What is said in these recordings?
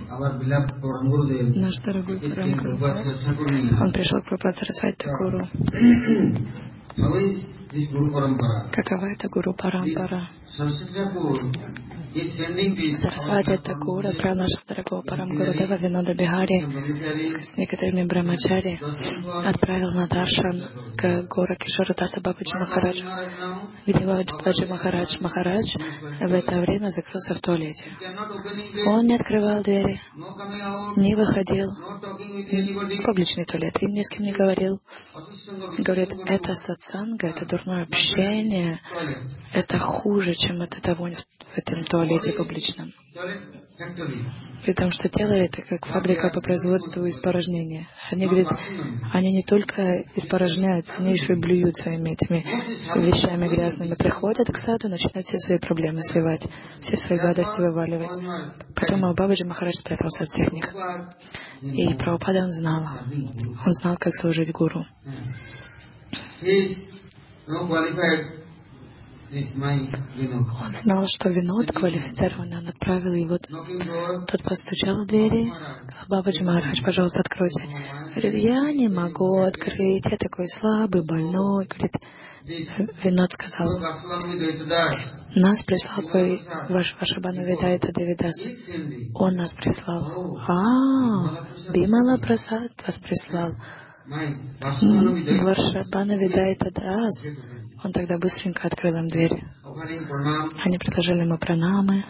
Наш дорогой Парам Гуру, он пришел к Прабхупаде Сарасвати Такуру. Какова это Гуру Парампара? Сарасвати Такур отправил нашего дорогого Парам Гурудева Винода Бихари с некоторыми брамачари, отправил на даршан к Гора Кишору Даса Бабаджи Махараджу. Видела Бабаджи Махарадж в это время закрылся в туалете. Он не открывал двери, не выходил в публичный туалет и ни с кем не говорил. Говорит, это сатсанга, это дурное общение, это хуже, чем эта вонь в этом туалете публичном. Потому что тело — это как фабрика по производству испорожнения. Они, говорят, они не только испорожняются, они еще и блюют своими этими вещами грязными. Приходят к саду, начинают все свои проблемы сливать, все свои гадости вываливать. Потом Бабаджи Махарадж спрятался от всех них. И Прабхупада он знал, как служить гуру. Он знал, что Винод квалифицирован, он отправил его. Тот постучал в двери, сказал: Бабаджи Махарадж, пожалуйста, откройте. Говорит, я не могу открыть, я такой слабый, больной. Говорит, Винод сказал: нас прислал ваш Вашабхану Ведайта Девидас. Он нас прислал. Бимала Прасад вас прислал. Вашабхану Ведайта Дас. Он тогда быстренько открыл им дверь. Они предложили ему пранамы.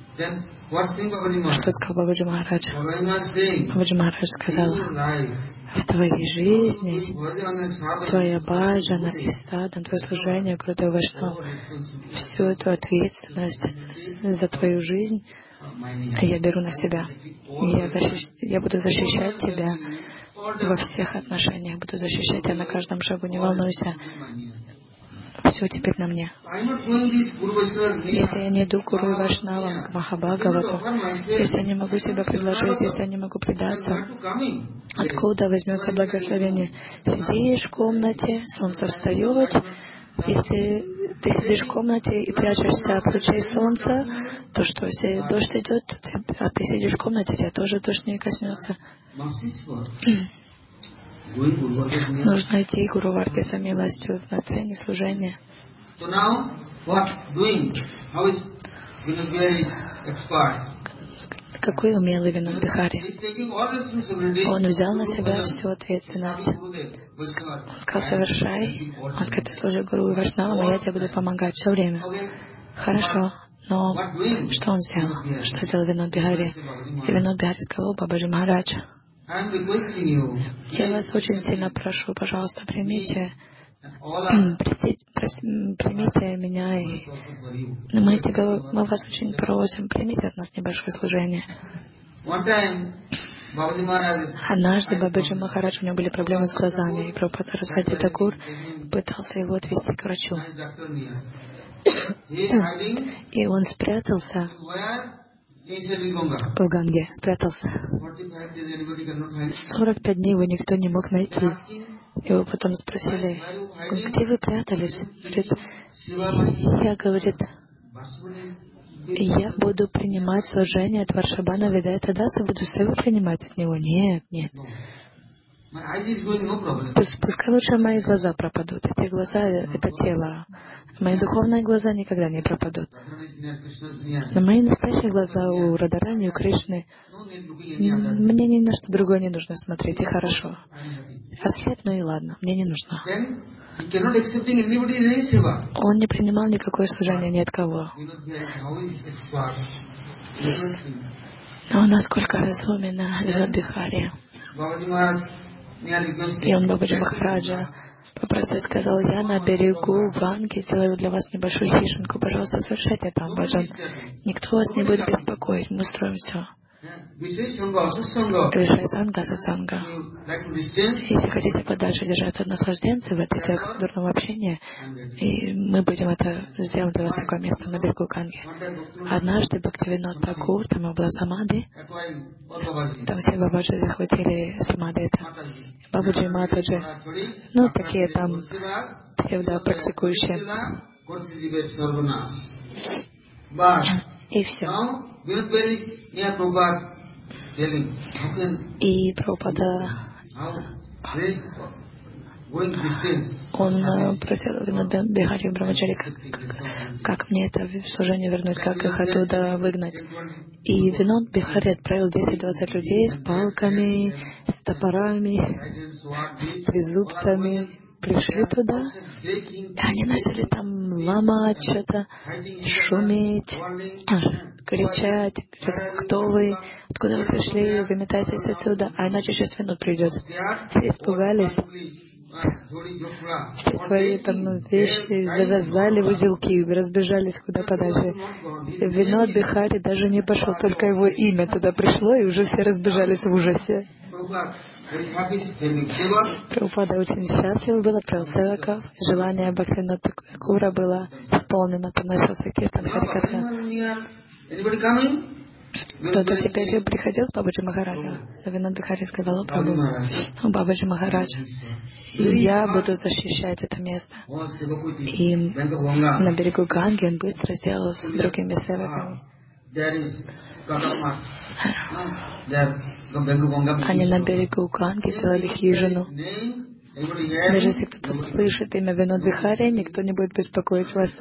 Что сказал Бабаджи Махарадж? Бабаджи Махарадж сказал: в твоей жизни, твоя баджана и садан, твое служение, Гурудева Вайшнава, всю эту ответственность за твою жизнь я беру на себя. Я буду защищать тебя во всех отношениях, буду защищать тебя на каждом шагу, не волнуйся. Все теперь на мне. Если я не иду к Гуру и Вайшнавам, к Махабхагавату, если я не могу себя предложить, если я не могу предаться, откуда возьмется благословение? Сидишь в комнате, солнце встает. Если ты сидишь в комнате и прячешься от лучей солнца, то что, если дождь идет, а ты сидишь в комнате, тебя тоже дождь не коснется. Нужно идти к Гуру Варге за милостью в настроении служения. Какой умелый Винод Бихари. Он взял на себя всю ответственность. Он сказал: совершай. Он сказал: ты служи Гуру и Вайшнавам, а я тебе буду помогать все время. Хорошо. Но что он сделал? Что сделал Винод Бихари? И Винод Бихари сказал: Бабаджи Махарадж, я вас очень сильно прошу, пожалуйста, примите меня. Мы вас очень просим, примите от нас небольшое служение. Однажды Бабаджи Махарадж, у него были проблемы с глазами, и Прабхупада Сарасвати Такур пытался его отвезти к врачу. И он спрятался в Ганге, спрятался. 45 дней его никто не мог найти. Его потом спросили: где вы прятались? Говорит, я буду принимать служение от Вашабхана Ведайта Даса, буду сейву принимать от него. Нет. Пускай лучше мои глаза пропадут. Эти глаза — это тело. Мои духовные глаза никогда не пропадут. Но мои настоящие глаза у Радарани, у Кришны, мне ни на что другое не нужно смотреть, и хорошо. Ослепну, и ладно, мне не нужно. Он не принимал никакое служение ни от кого. Но насколько разумен Винод Бихари. И он Бабаджи Махараджа попросил, сказал: я на берегу Ганги сделаю для вас небольшую хижинку, пожалуйста, совершайте там баджан. Никто вас не будет беспокоить, мы устроим все. Вишай санга, сатсанга. Если хотите подальше держаться от наслажденцев, от этих дурного общения, и мы будем это сделать для вас такое место на берегу Ганги. Однажды Бхактивинод Такур, там была самадhi, там все бабаджи захватили самадhi это. Бабаджи и Матаджи, такие там псевдопрактикующие. И все. И Прабхупада, он просил Винода Бихари Брамачари, как мне это служение вернуть, как их оттуда выгнать. И Винод Бихари отправил 10-20 людей с палками, с топорами, с трезубцами. Пришли туда, и они начали там ломать что-то, шуметь, кричать, кто вы, откуда вы пришли, выметайтесь отсюда, а иначе сейчас Винод придет. Все испугались. Все свои там вещи завязали в узелки, разбежались куда подальше. Винод Бихари даже не пошел, только его имя туда пришло, и уже все разбежались в ужасе. Прабхупада очень счастлив был, отправил севаков, желание Бхактивинода Такура было исполнено, поносился киртан Харикатха. Кто-то теперь приходил к Бабаджи Махараджу. Винод Бихари сказал: Прабху, Бабаджи Махарадж, я буду защищать это место. И на берегу Ганги он быстро сделал с другими севаками. Они на берегу Ганги сделали хижину. Даже если кто-то слышит имя Винод Бихари, никто не будет беспокоить вас.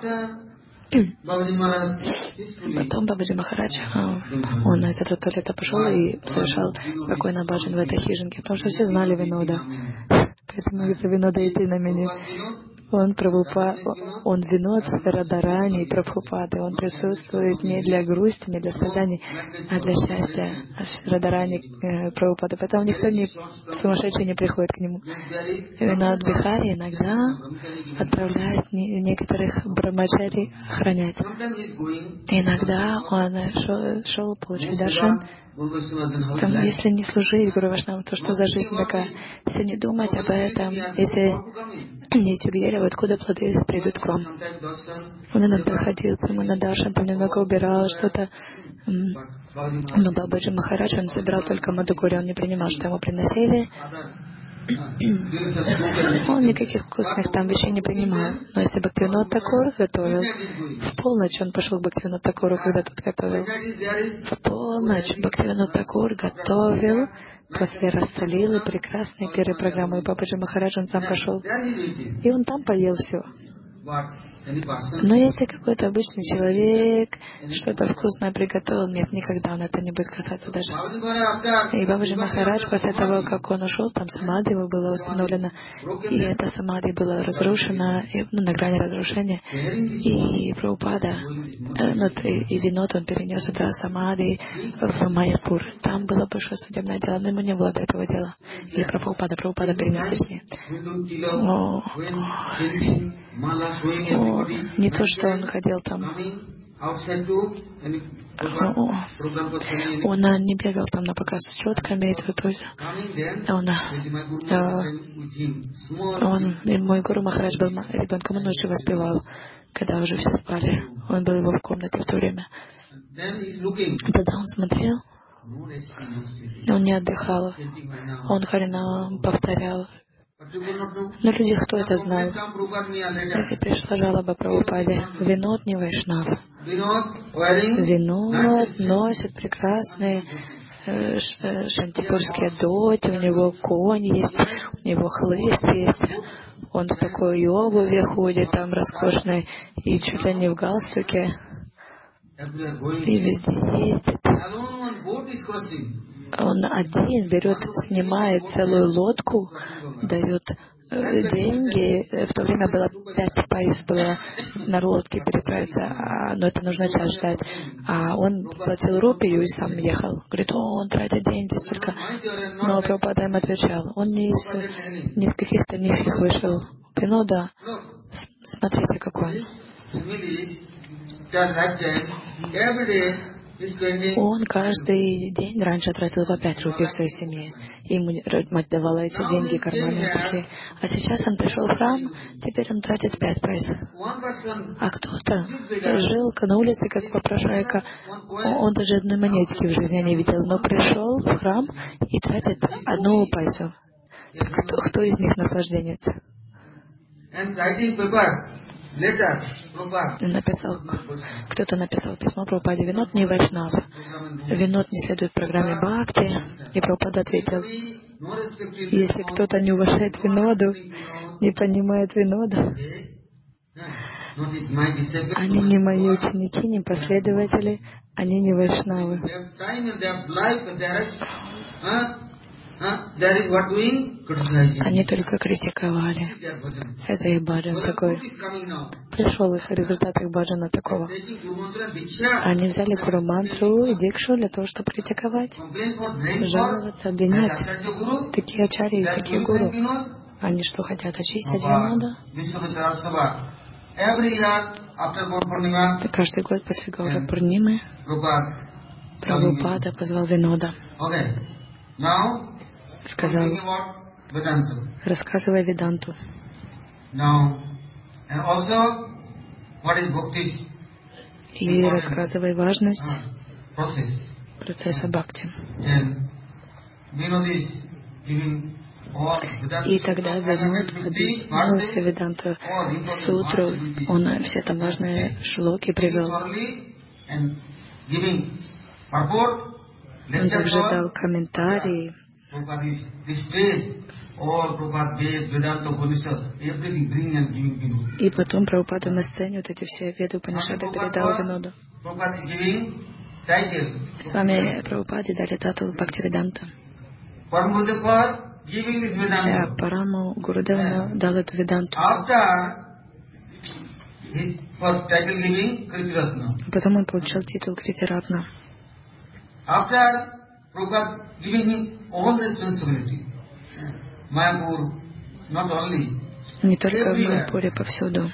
Потом Бабаджи Махарадж, он из этого туалета пошел и совершал спокойно баджан в этой хижинке, потому что все знали Винода. Поэтому из-за Винода идти на меня. Он Винод Радарани и Прабхупады. Он присутствует не для грусти, не для страданий, а для счастья. Радарани Прабхупады. Поэтому никто сумасшедший не приходит к нему. Винод Бихари иногда отправляет некоторых брамачари охранять. Иногда он шел получить даршан. Там, если не служить Гуру Вашнавам, то что за жизнь такая? Если не думать об этом, если не идти к дереву, откуда плоды придут к вам? Он иногда ходил к нему на даршан, там немного убирал что-то. Но Бабаджи Махарадж, он собирал только мадхукури, он не принимал, что ему приносили. Он никаких вкусных там вещей не принимал. Но если Бхактивинод Такур готовил, в полночь он пошел к Бхактивиноду Такуру, когда тот готовил. В полночь Бхактивинод Такур готовил, после Расталилы, прекрасные первые программы. И Бабаджи Махарадж, он сам пошел. И он там поел все. Но если какой-то обычный человек что-то вкусное приготовил, нет, никогда он это не будет касаться даже. И Бабаджи Махарадж, после того, как он ушел, там самадхи его было установлено, и эта самадхи была разрушена, на грани разрушения. И Прабхупада, и Винод, он перенес это самадхи в Майяпур. Там было большое судебное дело, но ему не было до этого дела. Или Прабхупада перенес точнее. Не то, что он ходил там. Он не бегал там на показ с четками. Мой Гуру Махарадж был ребенком, он ночью воспевал, когда уже все спали. Он был его в комнате в то время. Тогда он смотрел, он не отдыхал, он Харинам повторял. Но люди, кто это знал? И пришла жалоба Прабхупаде. Винод не вайшнав. Винод носит прекрасные шантипурские доти, у него конь есть, у него хлыст есть. Он в такой обуви ходит, там роскошной, и чуть ли не в галстуке. И везде ездит. Он один берет, снимает целую лодку, дает деньги. В то время было 5 пайс было на лодке переправиться, но это нужно час ждать. А он платил рупию и сам ехал. Говорит, он тратит деньги столько. Но Прабхупада им отвечал, он не из каких-то низких вышел. Винода, смотрите, какой он каждый день раньше тратил по 5 рупий в своей семье. Ему мать давала эти деньги карманные такие. А сейчас он пришел в храм, теперь он тратит 5 пайс. А кто-то жил на улице, как попрошайка. Он даже одной монетки в жизни не видел, но пришел в храм и тратит 1 пайсу. Так кто из них наслаждается? Кто-то написал письмо Прабхупаде: Винод не вайшнава, Винод не следует программе Бхакти. И Прабхупада ответил: если кто-то не уважает Виноду, не понимает Винода, они не мои ученики, не последователи, они не вайшнавы. Они только критиковали. Это их баджан такой. Пришел их результат их баджана такого. Они взяли гуру мантру и дикшу для того, чтобы критиковать, жаловаться, обвинять. Такие ачарьи, такие гуру. Они что, хотят очистить Винода? Каждый год после Гаура Пурнимы Прабхупада позвал Винода. Сказал: рассказывай Веданту. И рассказывай важность процесса бхакти. И тогда Винод объяснил все Веданта сутру, он все там важные шлоки привел. Он также дал комментарии. И потом Прабхупада на сцене вот эти все Веды Упанишады передал Виноду. С вами Прабхупаде дали тату Бхактивиданта. Параму Гурудева дал эту Веданту. Потом он получил титул Критиратна. Не только в Майяпуре, повсюду.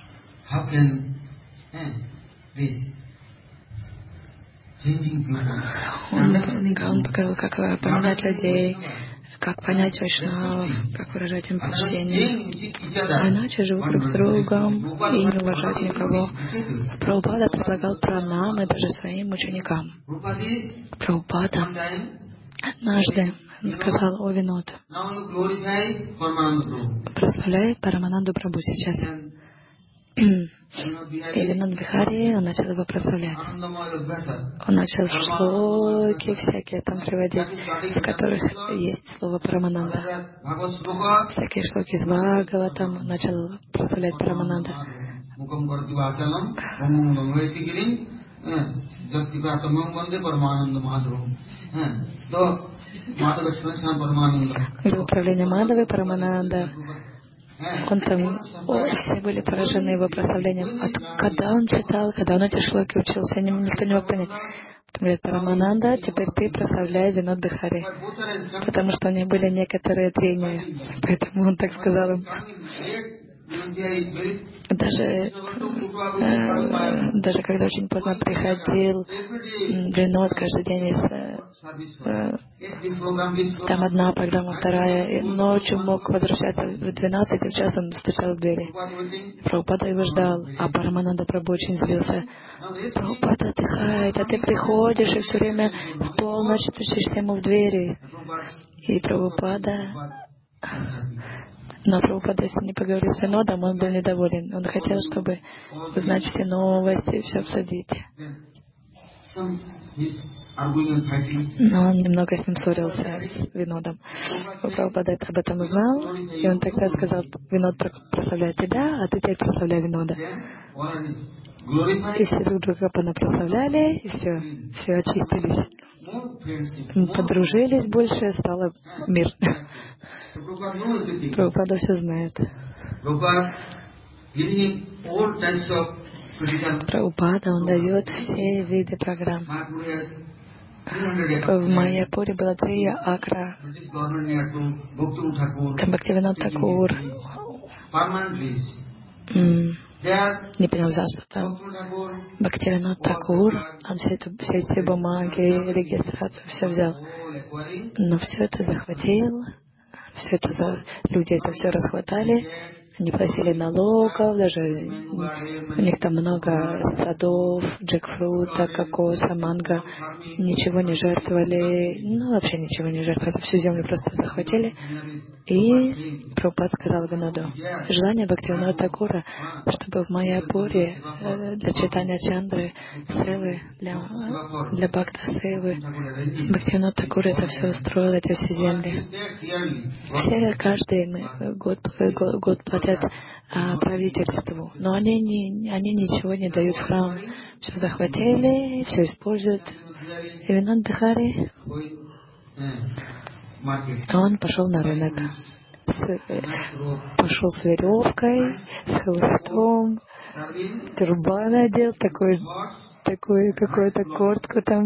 Он показал, как поменять людей, как понять вайшнавов, как выражать им почтение. А иначе живут друг с другом и не уважают никого. Прабхупада предлагал пранамы даже своим ученикам. Прабхупада однажды сказал: о Винод, прославляй Парамананду Прабху сейчас. И Винод Бихари, он начал его прославлять. Он начал шлоки всякие там приводить, в которых есть слово Парамананда. Всякие шлоки из Бхагаватам, он начал прославлять Парамананда. Управление Мадавы, Парамананда. Он там, все были поражены его прославлением. Когда он читал, когда он эти шлоки учился, никто не мог понять. Потом говорит: Парамананда, теперь ты прославляй Винод Бихари. Потому что у них были некоторые трения. Поэтому он так сказал им. Даже когда очень поздно приходил Винод каждый день, там одна программа, вторая, и ночью мог возвращаться в 12, и в час он стучал в двери. Прабхупада его ждал, а Парамананда Прабху очень злился. Прабхупада отдыхает, а ты приходишь и все время в полночь стучишься ему в двери. И Прабхупада... Но Прабхупада, если не поговорил с Винодом, он был недоволен. Он хотел, чтобы узнать все новости, все обсудить. Но он немного с ним ссорился, с Винодом. Прабхупада об этом узнал, и он тогда сказал: Винод прославляет тебя, а ты теперь прославляй Винода. И все друг друга прославляли, и все очистились. Подружились больше, стало мир. Прабхупада все знает. Прабхупада, он дает все виды программ. В Майяпуре было 3 акра. Там Бхактивинод Такур не понял, за что там. Бхактивинод Такур, он все эти бумаги, регистрацию, все взял. Но все это захватил, люди это все расхватали, не платили налогов, даже у них там много садов, джекфрута, кокоса, манго, ничего не жертвовали, вообще ничего не жертвовали, всю землю просто захватили. И Прабхупад сказал Виноду: желание Бхактивинода Такура, чтобы в Майяпуре для читания Чандры, Севы, для Бхакта Севы, Бхактивинод Такур это все устроил, эти все земли. Все каждый год платят правительству, но они ничего не дают в храм. Все захватили, все используют. И Винод Бихари, он пошел на рынок. Пошел с веревкой, с хлыстом, тюрбан одел, такую какую-то куртку там.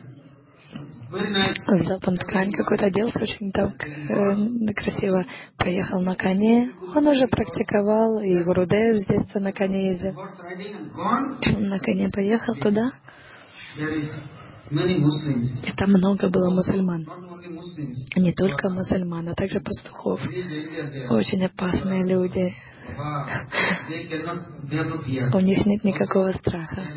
Взял там ткань какую-то, оделся очень там красиво. Поехал на коне. Он уже практиковал, и Гурудев с детства на коне ездил. На коне поехал туда. И там много было мусульман. Не только мусульман, а также пастухов. Очень опасные люди. У них нет никакого страха.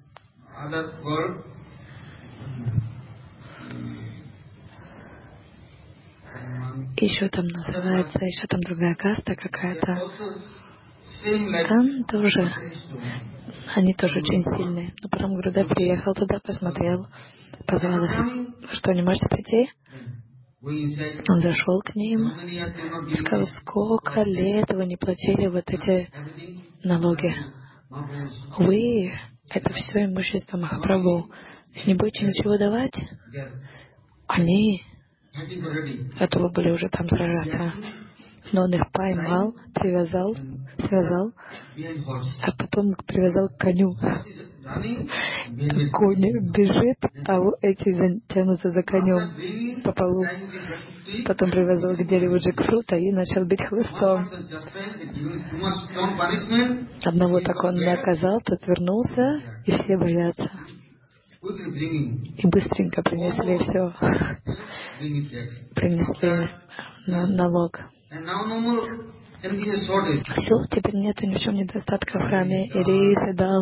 Еще там называется, еще там другая каста какая-то. Там тоже, они тоже очень сильные. Но потом Гурудев приехал туда, посмотрел, позвал их: вы что, не можете прийти? Он зашел к ним и сказал: сколько лет вы не платили вот эти налоги? Вы, это все имущество Махапрабху, не будете ничего давать? Они готовы были уже там сражаться. Но он их поймал, привязал, связал, а потом их привязал к коню. Конь бежит, а эти тянутся за конем по полу. Потом привязал к дереву джекфрута и начал бить хлыстом. Одного так он наказал, тот вернулся, и все боятся. И быстренько принесли все. Принесли налог. Все, теперь нету ни в чем недостатка в храме. И рисы дал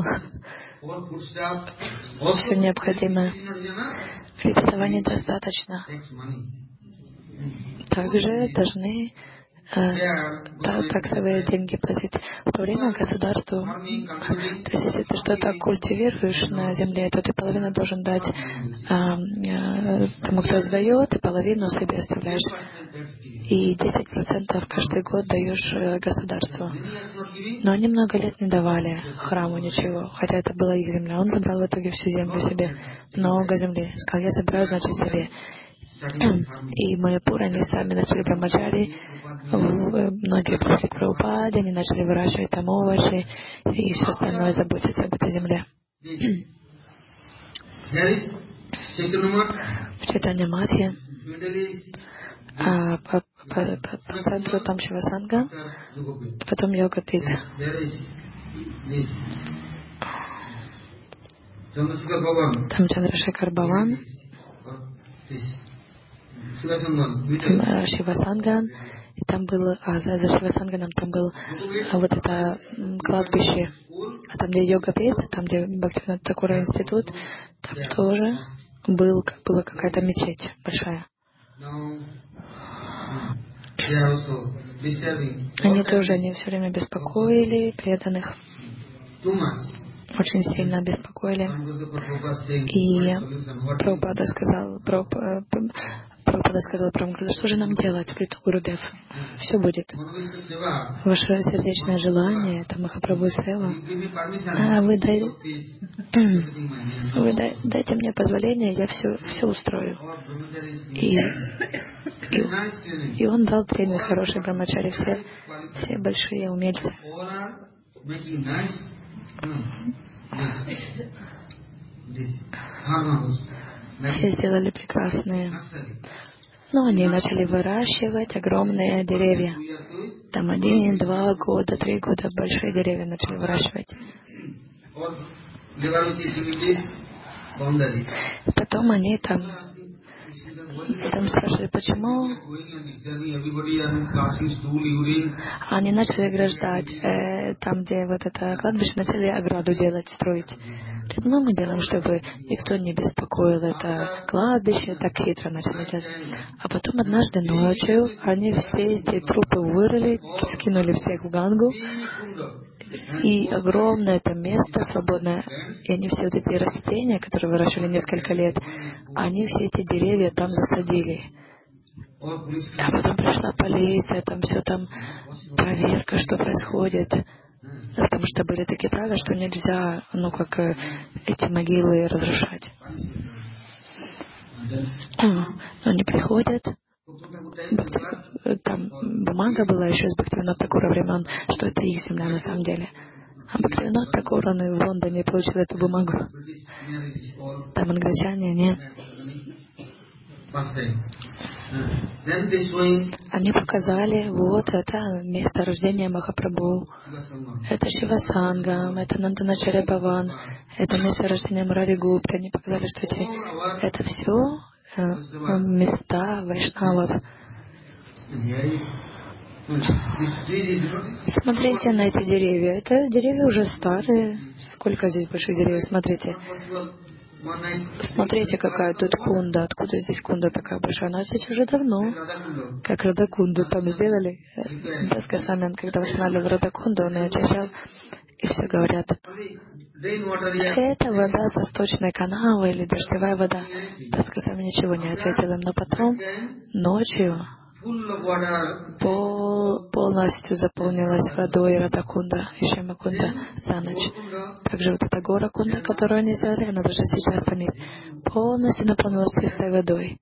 все необходимое. Ведь этого недостаточно. Также должны таксовые деньги платить. В то время государству, то есть если ты что-то культивируешь на земле, то ты половину должен дать тому, кто сдает, и половину себе оставляешь. И 10% каждый год даешь государству. Но они много лет не давали храму ничего, хотя это была их земля. Он забрал в итоге всю землю себе, много земли. Сказал: я забираю, значит, себе. И Майяпур, они сами начали брамачари, многие пришли к Прабхупаде, они начали выращивать там овощи и все остальное, заботиться об этой земле. В Чайтанья Матхе по центру там Шивасанга, потом Йогапит. Там Чандрашекар Бхаван, Шивасанган, и там был, за Шивасанганом там был вот это кладбище, а там, где Йогапит, там, где Бхактивинода Такура институт, там тоже была какая-то мечеть большая. Они все время беспокоили преданных, очень сильно беспокоили. И Прабхупада сказал Прабхупада: что же нам делать? Говорит Гурудев: все будет. Ваше сердечное желание — это Махапрабху Сева. Вы дайте мне позволение, я все устрою. И он дал тренинг хороший брамачари, все большие умельцы. Все сделали прекрасные. Но они начали выращивать огромные деревья. Там 1, 2 года, 3 года большие деревья начали выращивать. Потом они там Потом спрашивали, почему они начали ограждать, там, где вот это кладбище, начали ограду делать, строить. Говорит, ну, мы делаем, чтобы никто не беспокоил это кладбище, так хитро начали делать. А потом однажды ночью они все эти трупы вырыли, скинули всех в Гангу, и огромное это место свободное, и они все вот эти растения, которые выращивали несколько лет, они все эти деревья там засадили. А потом пришла полиция, там все там проверка, что происходит. Потому что были такие правила, что нельзя, эти могилы разрушать. Но они приходят, там бумага была еще с Бхактивинода Такура времен, что это их земля на самом деле. А Бхактивинод Такур, он и в Лондоне получил эту бумагу. Там англичане, они показали, вот это место рождения Махапрабху, это Шивасангам, это Нанданачарья Бхаван, это место рождения Мурари Гупта. Они показали, что это все места вайшнавов. Смотрите на эти деревья. Это деревья уже старые. Сколько здесь больших деревьев, смотрите. Смотрите, какая тут кунда. Откуда здесь кунда такая большая? Она здесь уже давно. Как Радакунду там сделали. Даска Самян, когда восстанавливал Радакунду, он ее очищал. И все говорят, это вода со сточной канавы или дождевая вода. Даска Самян ничего не ответил им. Но потом, ночью, полностью заполнилась водой Радакунда и Шьямакунда за ночь. Также вот эта гора Кунда, которую они сделали, она даже сейчас там есть, полностью наполнилась чистой водой.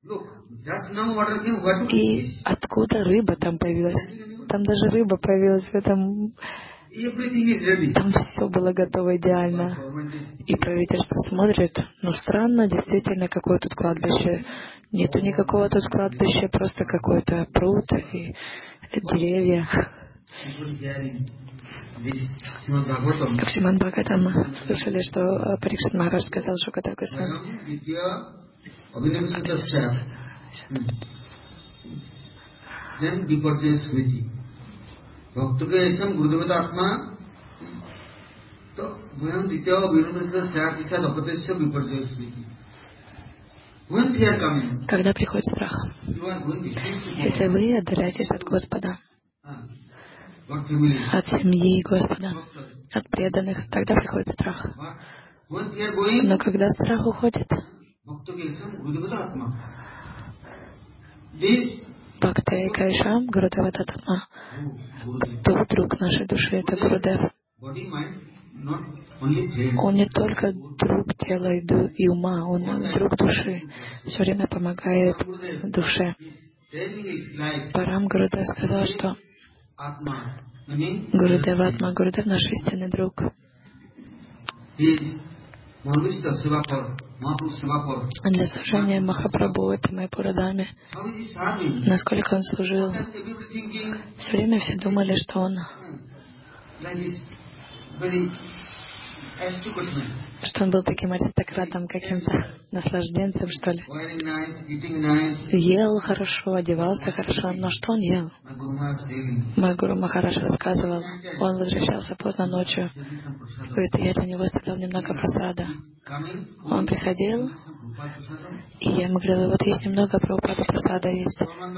И откуда рыба там появилась? Там даже рыба появилась в этом. Там все было готово идеально. И правительство смотрит, странно, действительно, какое тут кладбище. Нету никакого тут кладбища, просто какой-то пруд и деревья. Как Шримад Бхагаватам слышали, что Парикшит Махарадж сказал Шукадев Госвами. Когда приходит страх, если вы отдаляетесь от Господа, от семьи Господа, от преданных, тогда приходит страх. Но когда страх уходит, Бхакта Кайшам, Гурудева Тататма, кто друг нашей души, это Гурудев. Он не только друг тела и ума, он друг души, все время помогает душе. Парам Гурудев сказал, что Гурудев Атма, Гурудев наш истинный друг. Для служения Махапрабху, это Майпурадаме, насколько он служил, все время все думали, что он был таким аристократом, каким-то наслажденцем, что ли. Ел хорошо, одевался хорошо, но что он ел? Мой Гуру Махарадж рассказывал, он возвращался поздно ночью. Говорит, я для него оставлял немного прасада. Он приходил, и я ему говорила, вот есть немного Прабхупада прасада есть.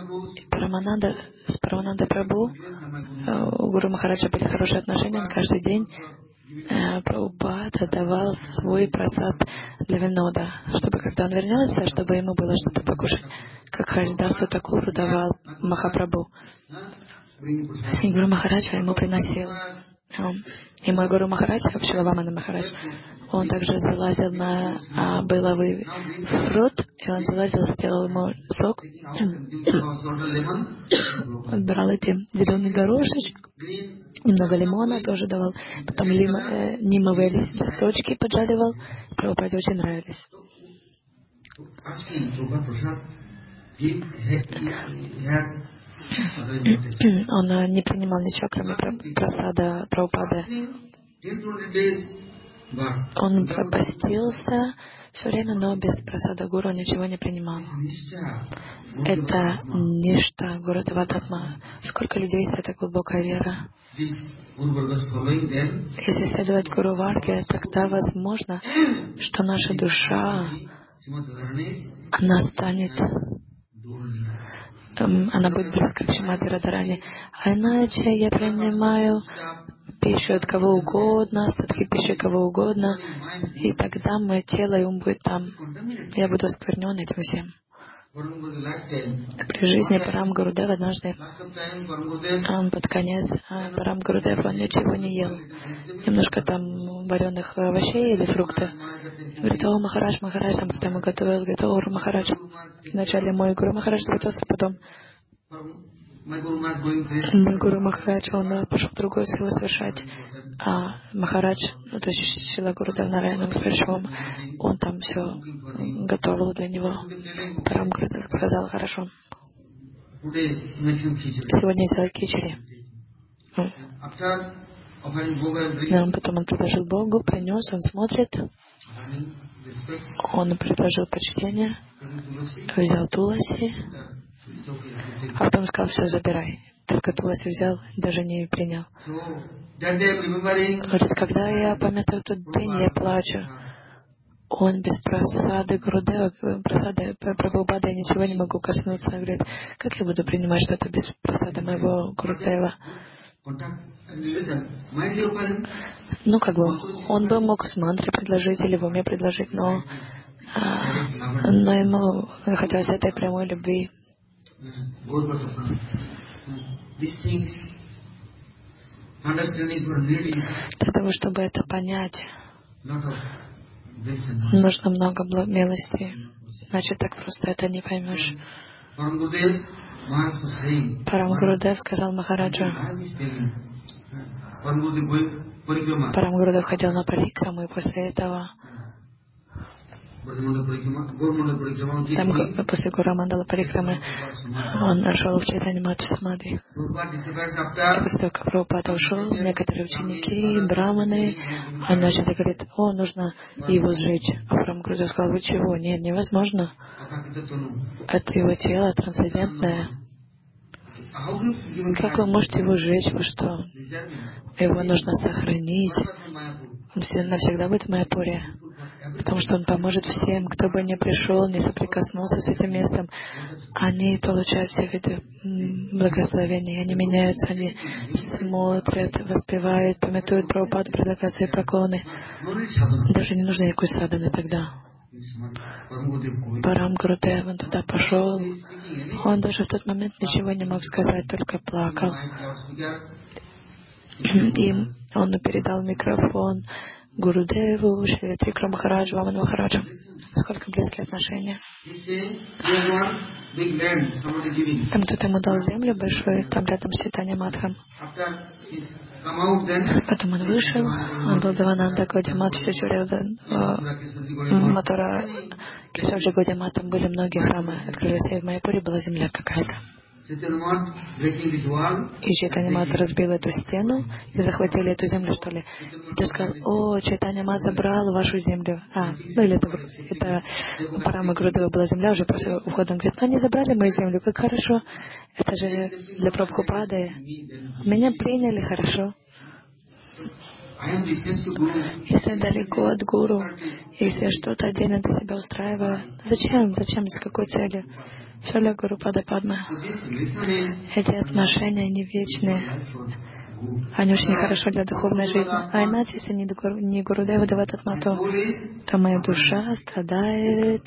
С Парамананда Прабху у Гуру Махараджа были хорошие отношения, он каждый день Прабхупада давал свой прасад для Винода, чтобы когда он вернется, чтобы ему было что-то покушать, как Харидасу Такуру давал Махапрабху. И Гуру Махараджа ему приносил. И мой Гуру Махарадж, Ширавамана Махарадж, он также залазил на быловый фрукт, и он залазил, сделал ему сок, отбирал эти зеленый горошек, немного лимона тоже давал, потом нимовые листочки поджаривал, Прабхупаде очень нравились. Он не принимал ничего, кроме прасада Прабхупады. Он постился все время, но без прасада гуру ничего не принимал. Это ништа Гурудева Татма. Сколько людей, если это глубокая вера. Если следовать Гуру Варге, тогда возможно, что наша душа, она станет, она будет близка к Шримати Радхарани. А иначе я принимаю пищу от кого угодно, остатки пищи кого угодно, и тогда мое тело и ум будет там. Я буду осквернен этим всем. При жизни Парам Гурудев однажды, под конец, Парам Гурудев, он ничего не ел. Немножко там вареных овощей или фрукты. Говорит: о, Махарадж, там кто ему готовил, говорит: о, Махарадж. Вначале мой Гуру Махарадж готовился, потом мой Гуру Махарадж, он пошел другую силу совершать. А Махарадж, то есть Шрила Гурудев Нараяна Махарадж, он там все готовил для него. Парам Гурудев сказал: хорошо, сегодня сделай кичери. Потом он предложил Богу, принес, он смотрит, он предложил почтение, взял туласи, а потом сказал: все, забирай. Только туласи взял, даже не принял. Говорит: когда я памятаю тот день, я плачу. Он без прасады Гурудева, прасады Прабхупады, я ничего не могу коснуться. Говорит: как я буду принимать что-то без прасады моего Гурудева? Ну, как бы, он бы мог с мантрой предложить или в уме предложить, но ему хотелось этой прямой любви. Для того, чтобы это понять, нужно много милости. Иначе так просто это не поймешь. Парам Гурудев сказал Махараджу. Парам Гурудев ходил на парикраму, и после этого там, после Гурамандала парикрамы, он шел в Чайтанья Матху Самадхи. И после того, как Прабхупада ушел, некоторые ученики, браманы, они начали говорить: о, нужно его сжечь. А Парам Гурудев сказал: вы чего? Нет, невозможно. Это его тело трансцендентное. Как вы можете его сжечь? Вы что? Его нужно сохранить. Он навсегда будет в Майяпуре. Потому что он поможет всем, кто бы ни пришел, не соприкоснулся с этим местом. Они получают все виды благословения, они меняются, они смотрят, воспевают, памятуют Прабхупаду, предлагают свои поклоны. Даже не нужно никакой садханы тогда. Парам Гурудев, он туда пошел. Он даже в тот момент ничего не мог сказать, только плакал. И он передал микрофон Гурудеву, Шри Трикра Махараджу, Вамана Махараджу. Сколько близкие отношения. Там кто-то ему дал землю большую, там рядом с Чайтанья Матхом. Потом он вышел, он был Девананда, Гаудиамат, Матура, Кешавджи Гаудиамат, там были многие храмы, открылись, и в Майяпуре была земля какая-то. И Чайтанья Мат разбил эту стену и захватили эту землю, что ли. И ты сказал: о, Чайтанья Мат забрал вашу землю. Или это Парама Гурудева была земля уже после ухода. Он говорит: ну они забрали мою землю, как хорошо. Это же для Прабхупады. Меня приняли хорошо. Если я далеко от гуру, если я что-то отдельно для себя устраиваю, зачем? С какой целью? Все для Гуру Пада Падма. Эти отношения не вечные. Они очень хорошо для духовной жизни. А иначе, если не Гурудева Девататма, то моя душа страдает.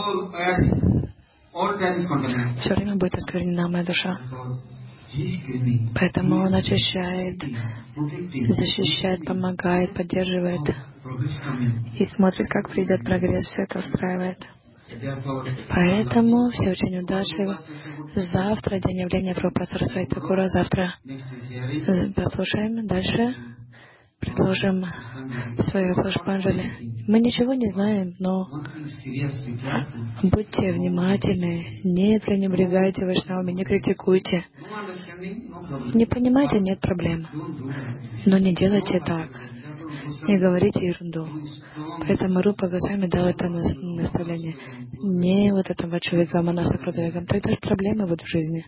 Все время будет осквернена моя душа. Поэтому он очищает, защищает, помогает, поддерживает и смотрит, как придет прогресс, все это устраивает. Поэтому все очень удачливо. Завтра день явления Прабхупады Сарасвати Такура. Завтра послушаем, дальше предложим свою Пушпанджали. Мы ничего не знаем, но будьте внимательны, не пренебрегайте вайшнавами, не критикуйте. Не понимаете, нет проблем. Но не делайте так. Не говорите ерунду. Поэтому Рупа Госвами дал это наставление. Не вот это Вачувика Манаса Крудавигам. То это проблемы вот в жизни.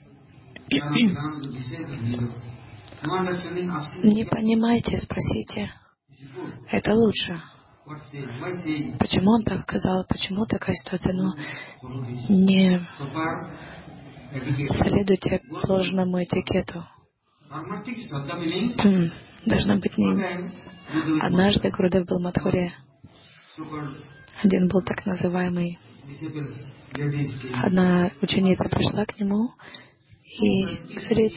Не понимаете, спросите. Это лучше. Почему он так сказал? Почему такая ситуация? Но не следуйте ложному этикету. Должна быть не... Однажды Гурудев был в Мадхуре. Один был так называемый. Одна ученица пришла к нему и говорит,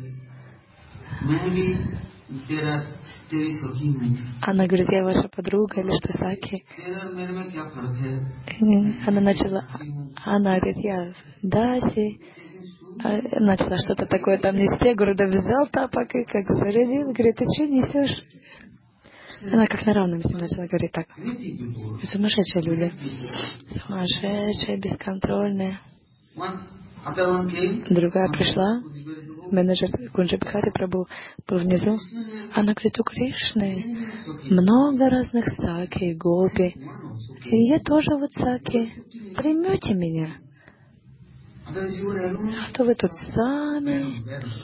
она говорит, я ваша подруга или что, Саки. Она говорит, я Даси. Начала что-то такое там нести. Гурудев взял тапок и как зарядил. Говорит, ты что несешь? Она как на равном с ним начала говорить так. Сумасшедшие люди. Сумасшедшие, бесконтрольные. Другая пришла, менеджер Кунджи Бихари Прабху был внизу. Она говорит, у Кришны много разных саки, гопи. И я тоже вот саки. Примете меня? А то вы тут сами.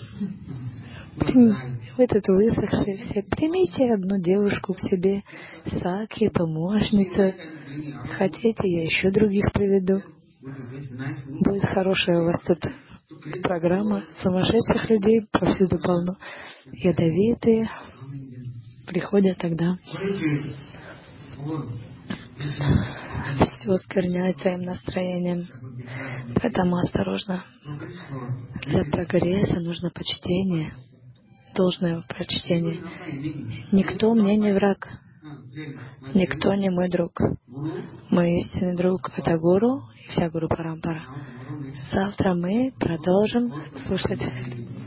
Вы тут высохшие все. Примите одну девушку к себе, саки, помощницу. Хотите, я еще других приведу. Будет хорошая у вас тут программа. Сумасшедших людей повсюду полно. Ядовитые приходят тогда. Все оскверняет своим настроением. Поэтому осторожно. Для прогресса нужно почтение. Должное почтение. Никто мне не враг. Никто не мой друг. Мой истинный друг — это Гуру и вся Гуру Парампара. Завтра мы продолжим слушать